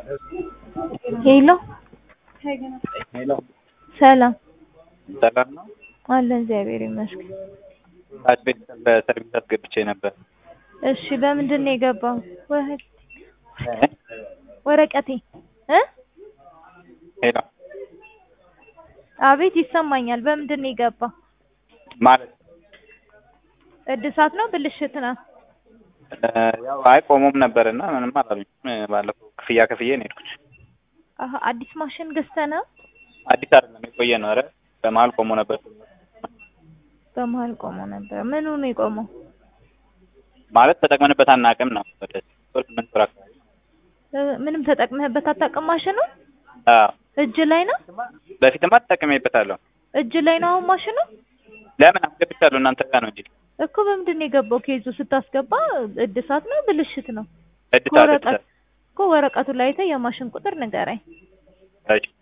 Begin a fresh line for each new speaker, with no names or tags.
ሄሎ
ሄሎ
ሰላም
ሰላም ነው
አለ እግዚአብሔር ይመስገን።
አድቤት በሰርቪስ አስገብቼ ነበር።
እሺ በምንድን ነው የገባው? ወረቀቴ
ሄሎ
አቤት ይሰማኛል። በምንድን ነው የገባው?
ማለት
እድሳት ነው ብልሽት ነው?
ያው አይ ቆሞም ነበርና ምንም አላሉኝ። ባለፈው ክፍያ ከፍዬ ነው የሄድኩት።
አዲስ ማሽን ገዝተህ ነው?
አዲስ አይደለም የቆየ ነው። ኧረ በመሀል ቆሞ ነበር።
በመሀል ቆሞ ነበር። ምኑ ነው የቆመው?
ማለት ተጠቅመንበት አናውቅም ነው። ወደ 8 ወር አካባቢ
ምንም ተጠቅመህበት አታውቅም? ማሽኑ
አዎ
እጅ ላይ ነው?
በፊትማ ተጠቅሜበታለሁ።
እጅ ላይ ነው አሁን ማሽኑ?
ለምን አስገብቻለሁ እናንተ ጋር ነው እንጂ
እኮ በምንድን ነው የገባው? ኬዙ ስታስገባ እድሳት ነው ብልሽት ነው?
እድሳት
እኮ ወረቀቱ ላይ አይተህ የማሽን ቁጥር ንገረኝ።
እሺ